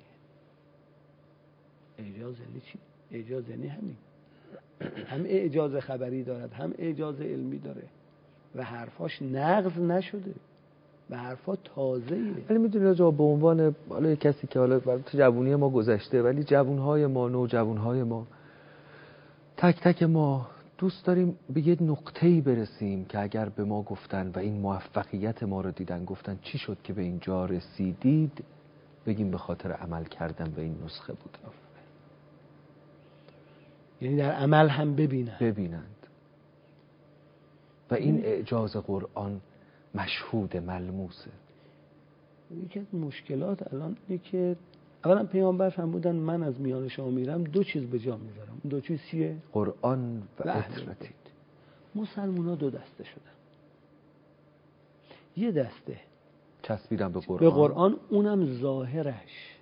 اعجاز یعنی چی؟ اعجاز یعنی همین. هم اعجاز خبری دارد، هم اعجاز علمی داره و حرفاش نقض نشده و حرفا تازه‌ایه. ولی میدونی آجا به عنوان حالا کسی که حالا برای جوونی ما گذشته، ولی جوونهای ما، نوجوانهای ما، تک تک ما دوست داریم به یه نقطه‌ای برسیم که اگر به ما گفتن و این موفقیت ما رو دیدن، گفتن چی شد که به اینجا رسیدید، بگیم به خاطر عمل کردن به این نسخه بود. یعنی در عمل هم ببینند. و این اعجاز قرآن مشهود ملموسه. یکی از مشکلات الان اینه که اولا پیامبر فرمودن من از میان شما میرم 2 چیز به جا میذارم. 2 چیز چیه؟ قرآن و عترت. مسلمان‌ها 2 دسته شدن. یه دسته چسبیدن به قرآن اونم ظاهرش.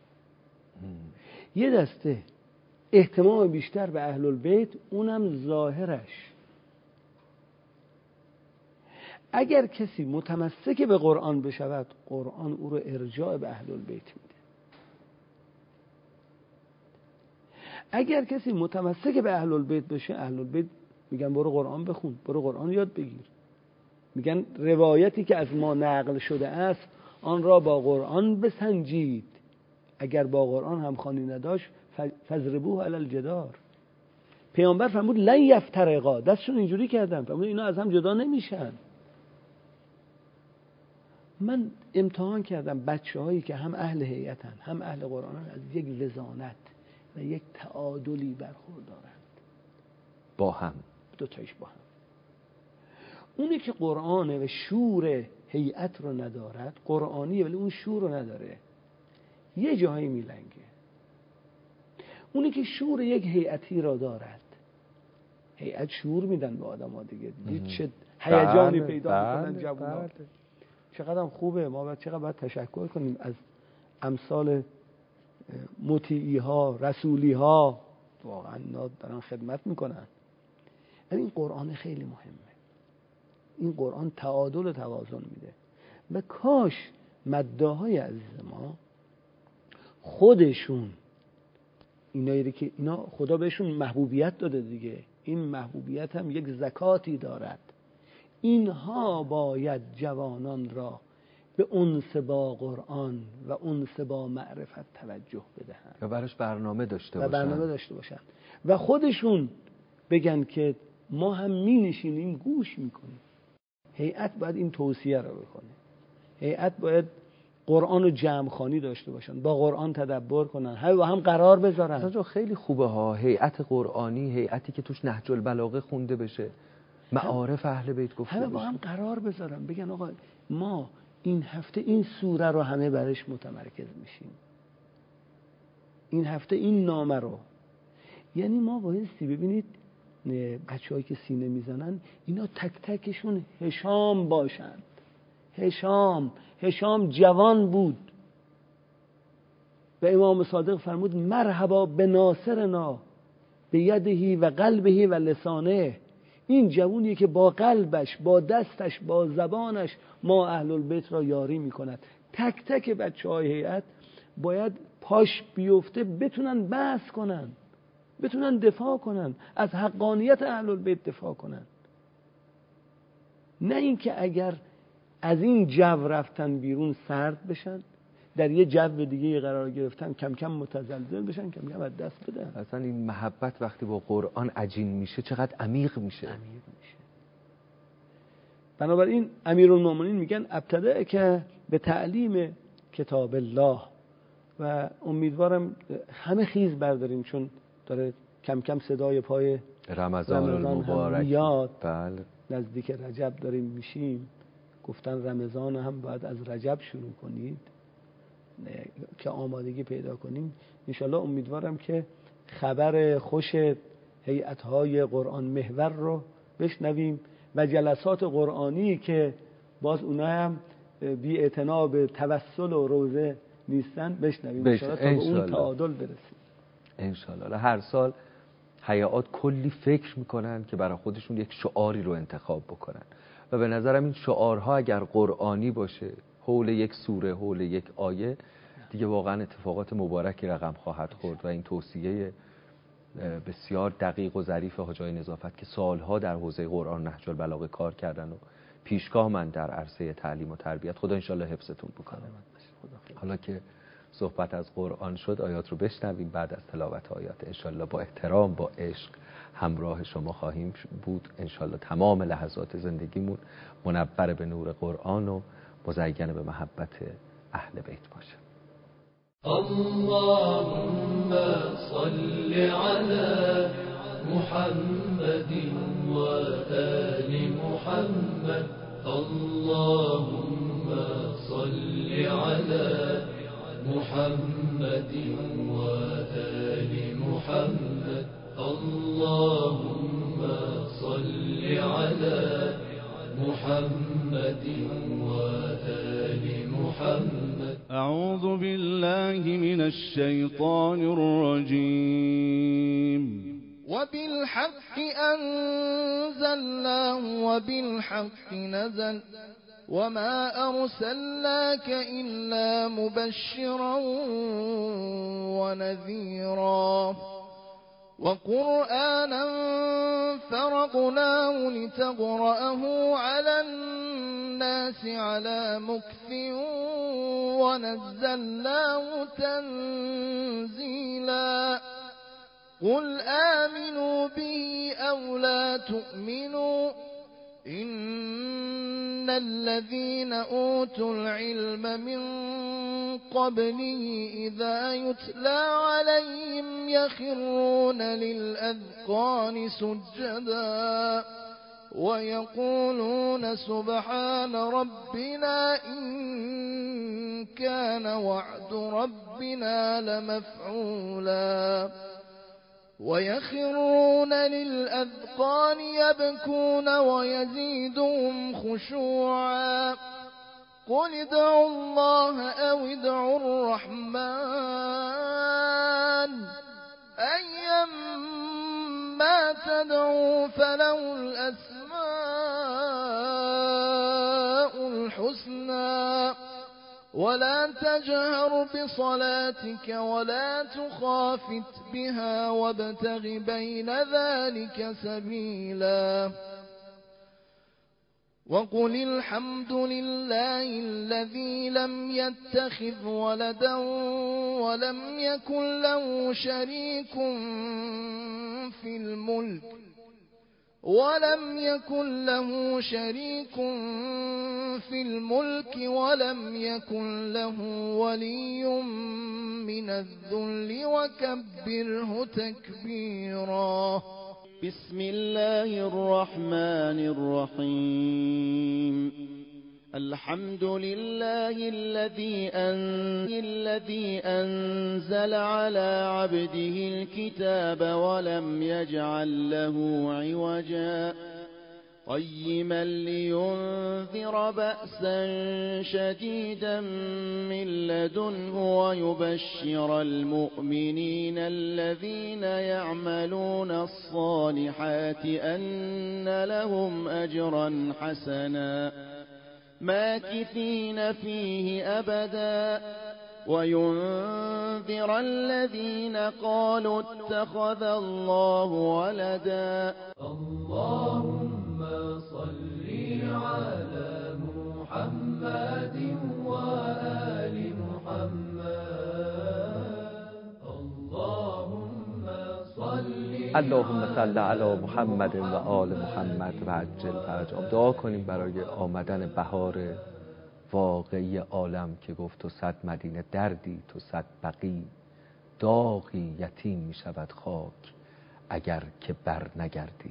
یه دسته اهتمام بیشتر به اهل البیت اونم ظاهرش. اگر کسی متمسک به قرآن بشود قرآن او رو ارجاع به اهل البیت میده. اگر کسی متمسک به اهل البیت بشه اهل البیت میگن برو قرآن بخون، برو قرآن یاد بگیر. میگن روایتی که از ما نقل شده است آن را با قرآن بسنجید، اگر با قرآن همخوانی نداشت فضربوه علی الجدار. پیامبر فرمود لن یفترقا، دستشون اینجوری کردن، فرمود اینا از هم جدا نمیشن. من امتحان کردم بچه‌هایی که هم اهل هیئتن هم اهل قرآنن از یک لزانت و یک تعادلی برخوردارند با هم، 2 تایش با هم. اونی که قرآنه و شور هیئت رو ندارد، قرآنیه ولی اون شور رو نداره، یه جایی میلنگه. اونی که شور یک هیئتی را دارد، هیئت شور میدن به آدم ها دیگه، چه هیجانی پیدا میکنن جوونا. چقدر هم خوبه، ما باید چقدر باید تشکر کنیم از امثال مطیعی ها، رسولی ها، واقعا اینا دارن خدمت میکنن. این قرآن خیلی مهمه. این قرآن تعادل و توازن میده و کاش مداهای عزیز ما خودشون اینایی که اینا خدا بهشون محبوبیت داده دیگه، این محبوبیت هم یک زکاتی دارد، اینها باید جوانان را به انس با قرآن و انس با معرفت توجه بدهند و براش برنامه داشته باشن و خودشون بگن که ما هم می نشینیم گوش میکنیم. هیئت باید این توصیه رو بکنه. هیئت باید قرآن و جمع خوانی داشته باشن، با قرآن تدبر کنن، هم قرار بذارن. اصلا خیلی خوبه ها هیئت قرآنی، هیئتی که توش نهج البلاغه خونده بشه، معارف اهل بیت گفته بشه، با هم قرار بذارن، بگن آقا ما این هفته این سوره رو همه برش متمرکز میشیم، این هفته این نامه رو. یعنی ما بایستی ببینید بچه‌هایی که سینه میزنن اینا تک تکشون هشام باشند. هشام جوان بود و امام صادق فرمود مرحبا به ناصرنا به یدهی و قلبهی و لسانه. این جوونیه که با قلبش، با دستش، با زبانش ما اهل البیت را یاری میکند. تک تک بچه‌های هیئت باید پاش بیفته بتونن بحث کنن، بتونن دفاع کنن، از حقانیت اهل البیت دفاع کنن. نه اینکه اگر از این جو رفتن بیرون سرد بشن، در یه جو دیگه قرار گرفتن کم کم متزلزل بشن، کم کم از دست بدن. اصلا این محبت وقتی با قرآن عجین میشه چقدر عمیق میشه. بنابراین امیرالمومنین میگن ابتدأ که به تعلیم کتاب الله و امیدوارم همه خیز برداریم چون داره کم کم صدای پای رمضان المبارک میاد. بله. نزدیک رجب داریم میشیم، گفتن رمضان هم باید از رجب شروع کنید که آمادگی پیدا کنیم. انشالله امیدوارم که خبر خوش هیئت‌های قرآن محور رو بشنویم و جلسات قرآنی که باز اونها هم بی اعتنا به توسل و روزه نیستن بشنویم انشالله تا به اون تعادل برسیم انشالله. هر سال هیئات کلی فکر میکنن که برای خودشون یک شعاری رو انتخاب بکنن و به نظرم این شعارها اگر قرآنی باشه، حول یک سوره، حول یک آیه، دیگه واقعا اتفاقات مبارکی رقم خواهد خورد و این توصیه بسیار دقیق و ظریف حاج آقای نظافت که سالها در حوزه قرآن نهج البلاغه کار کردن و پیشگاه من در عرصه تعلیم و تربیت، خدا انشالله حفظتون بکنه. حالا که صحبت از قرآن شد آیات رو بشنویم. بعد از تلاوت آیات انشالله با احترام، با عشق همراه شما خواهیم بود. انشالله تمام لحظات زندگیمون منور به نور قرآن و مزین به محبت اهل بیت باشه. اللهم صل على محمد و آل محمد. محمد اللهم صل على محمد وآل محمد اللهم صل على محمد وآل محمد. أعوذ بالله من الشيطان الرجيم. وبالحق أنزلناه وبالحق نزل وما أرسلناك إلا مبشرا ونذيرا وقرآنا فرقناه لتقرأه على الناس على مكث ونزلناه تنزيلا قل آمنوا به أو لا تؤمنوا إن الذين أوتوا العلم من قبله إذا يتلى عليهم يخرون للأذقان سجدا ويقولون سبحان ربنا إن كان وعد ربنا لمفعولا ويخرون للأذقان يبكون ويزيدهم خشوعا قل ادعوا الله أو ادعوا الرحمن أيما تدعوا فله الأسماء الحسنى ولا تجهر بصلاتك ولا تخافت بها وابتغ بين ذلك سبيلا وقل الحمد لله الذي لم يتخذ ولدا ولم يكن له شريك في الملك ولم ولم يكن له ولي من الذل وكبره تكبيرا. بسم الله الرحمن الرحيم. الحمد لله الذي أنزل على عبده الكتاب ولم يجعل له عوجا قيما لينذر بأسا شديدا من لدنه ويبشر المؤمنين الذين يعملون الصالحات أن لهم أجرا حسنا ماكثين فيه أبدا وينذر الذين قالوا اتخذ الله ولدا. اللهم صل على محمد وآل محمد اللهم صل علی محمد و آل محمد و عجل فرجهم. دعا کنیم برای آمدن بهار واقعی عالم که گفت تو صد مدینه دردی تو صد بقی داغی یتیم می شود خاک اگر که بر نگردی.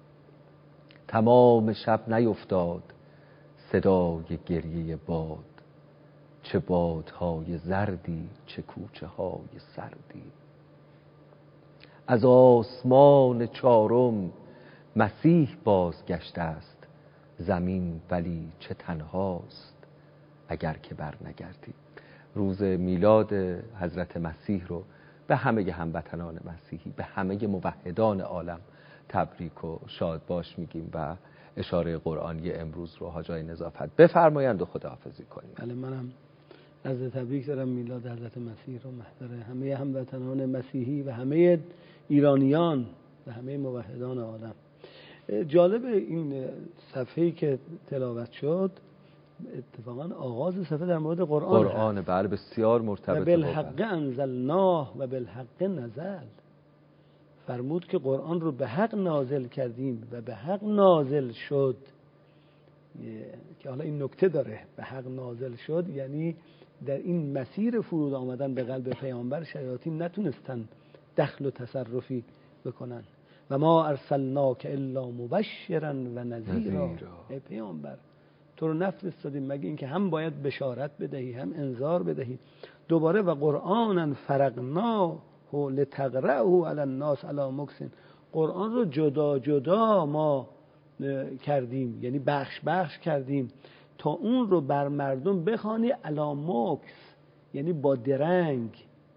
تمام شب نیفتاد صدای گریه باد، چه بادهای زردی چه کوچه های سردی. از آسمان چارم مسیح بازگشته است، زمین ولی چه تنهاست اگر که بر نگردی. روز میلاد حضرت مسیح رو به همه هموطنان مسیحی، به همه موحدان عالم تبریک و شاد باش میگیم و اشاره قرآنی امروز رو حاجای نظافت بفرمایند و خداحافظی کنیم. بله، منم از تبریک دارم میلاد حضرت مسیح رو محضر همه هموطنان مسیحی و همه ایرانیان و همه موحدان عالم. جالب این صفحه‌ای که تلاوت شد، اتفاقا آغاز صفحه در مورد قرآن بله، بسیار مرتبط و بالحق انزلناه و بالحق نزل. فرمود که قرآن رو به حق نازل کردیم و به حق نازل شد. که حالا این نکته داره، به حق نازل شد یعنی در این مسیر فرود آمدن به قلب پیامبر شیاطین نتونستن دخل و تصرفی بکنن و ما ارسلناک الا مبشرا و نذیرا. ای پیامبر تو رو نفرستادیم مگه اینکه هم باید بشارت بدهی هم انذار بدهی. دوباره و قرآنا فرقناه لتقرأه علی الناس علی مکث. قرآن رو جدا جدا ما کردیم، یعنی بخش بخش کردیم تا اون رو بر مردم بخوانی علی مکث، یعنی با درنگ،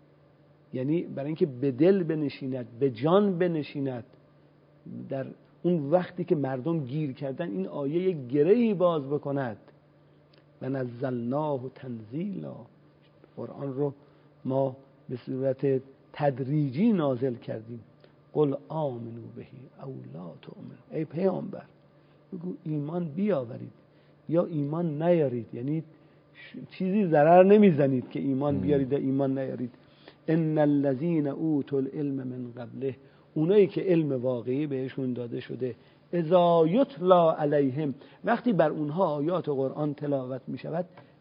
یعنی برای اینکه به دل بنشیند، به جان بنشیند. در اون وقتی که مردم گیر کردن این آیه یک گرهی باز بکند. و نزلناه تنزیلا. قرآن رو ما به صورت تدریجی نازل کردیم. قل آمنو بهی او لا تؤمنوا. ای پیامبر بگو ایمان بیاورید یا ایمان نیارید، یعنی چیزی ضرر نمیزنید که ایمان بیارید یا ایمان نیارید. ان الذين اوتوا العلم من قبله، اونایی که علم واقعی بهشون داده شده، اذا یتلا علیهم، وقتی بر اونها آیات قرآن تلاوت می شود،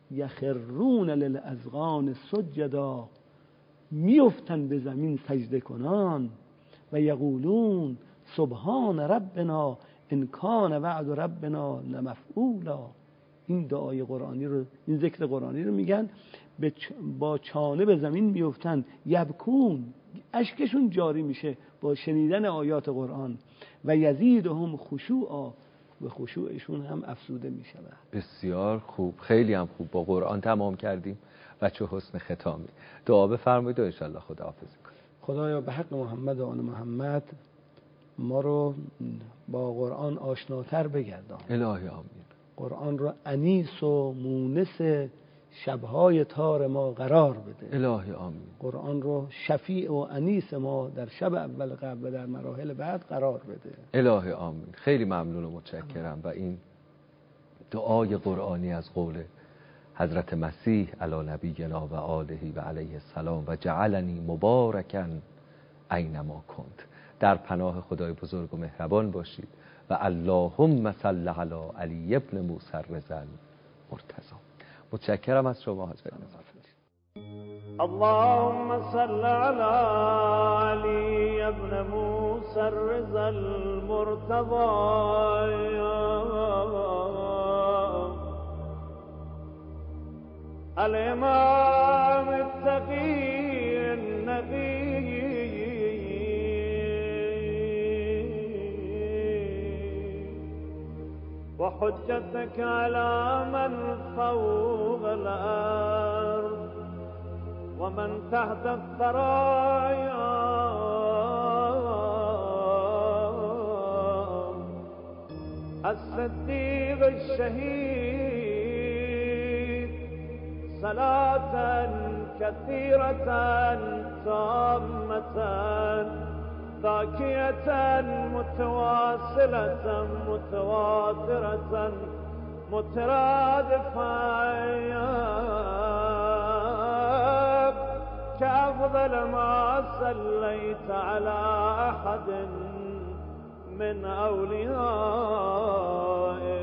یخرون للاذقان سجدا، میفتن به زمین سجده کنان، و یقولون سبحان ربنا ان کان وعد ربنا لمفعولا. این دعای قرآنی رو، این ذکر قرآنی رو میگن با چانه به زمین میفتن، یبکون، اشکشون جاری میشه با شنیدن آیات قرآن، و یزیدهم خشوعا، به خشوعشون هم افزوده میشه. بسیار خوب، خیلی هم خوب. با قرآن تمام کردیم و چه حسن ختامی. دعا بفرمایید و ان شاء الله خداحافظی کنید. خدایا به حق محمد و آل محمد ما رو با قرآن آشناتر بگردان. الهی آمین. قرآن رو انیس و مونس شبهای تار ما قرار بده. الهی آمین. قرآن رو شفیع و انیس ما در شب اول قبل و در مراحل بعد قرار بده. الهی آمین. خیلی ممنون و متشکرم. و این دعای قرآنی از قول حضرت مسیح علی نبینا و آله و علیه السلام و جعلنی مبارکا اینما کنت، در پناه خدای بزرگ و مهربان باشید. و اللهم صل علی علی ابن موسی الرضا المرتضی. متشکرم از شما حضرت. اللهم صل على علي ابن موسى الرضا المرتضى الإمام التقي النبي وحجتك على من فوق الأرض ومن تحت الثرايا الصديق الشهيد صلاة كثيرة تامة ذاكية متواصلة متواترة مترادفة كأفضل ما صليت على أحد من أوليائك